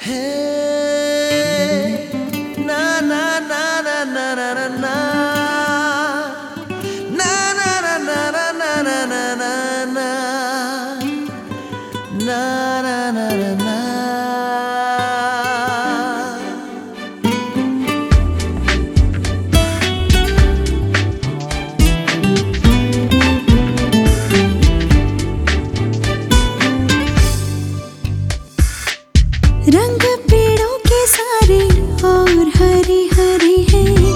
na na na na na na na na na na na na na na na na na na na. रंग पेड़ों के सारे और हरे हरे हैं,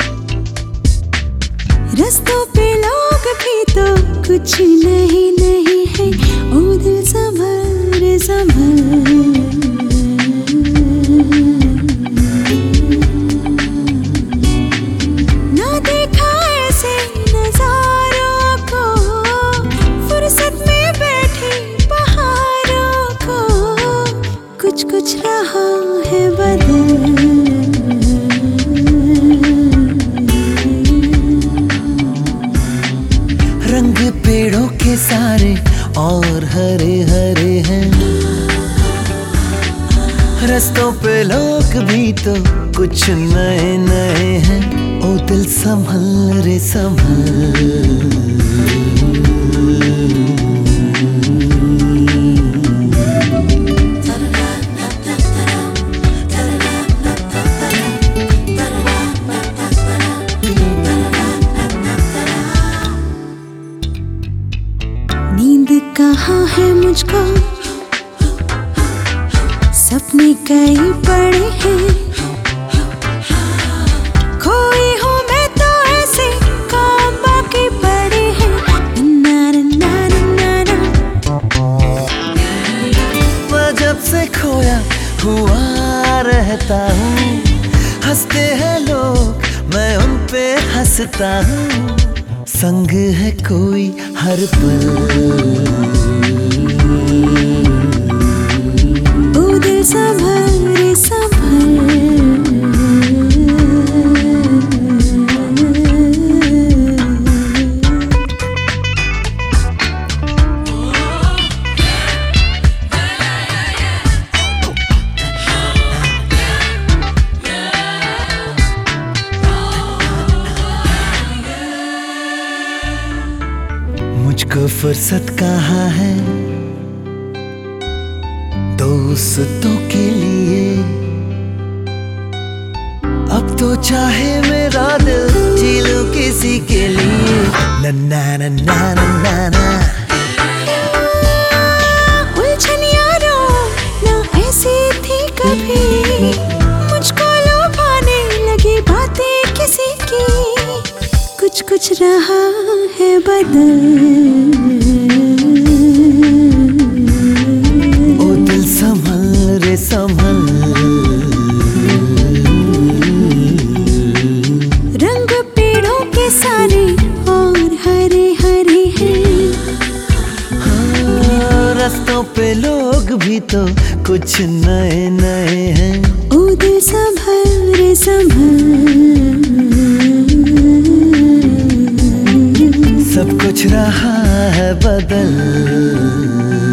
रस्तों पे लोग भी तो कुछ नहीं नहीं है। ओ दिल संभल संभल, ना देखा ऐसे नजारों को, फुर्सत में बैठी बहारों को, कुछ कुछ रहा है बदल। रंग पेड़ों के सारे और हरे हरे हैं, रस्तों पे लोग भी तो कुछ नए नए हैं। ओ दिल संभल रे संभल, नींद कहाँ है मुझको, सपने कई पड़े हैं, खोई हूँ मैं तो ऐसे काम बाकी पड़े हैं। ना ना ना ना ना, मैं जब से खोया हुआ रहता हूँ, हंसते हैं लोग मैं उन पे हंसता हूँ, संग है कोई हर पल। ओ दिल संभल रे संभल, मुझको फुर्सत कहाँ है दोस्तों के लिए, अब तो चाहे मेरा दिल जी लूं किसी के लिए। ना ना ना ना ना ना ना, उलझन यारों ना ऐसी थी कभी, मुझको लुभाने लगी बातें किसी की, कुछ कुछ रहा है बदल। ओ दिल संभल रे संभल, रंग पेड़ों के सारे और हरे हरे हैं, हाँ, रस्तों पे लोग भी तो कुछ नए नए हैं। ओ दिल संभल रे संभल, सब कुछ रहा है बदल।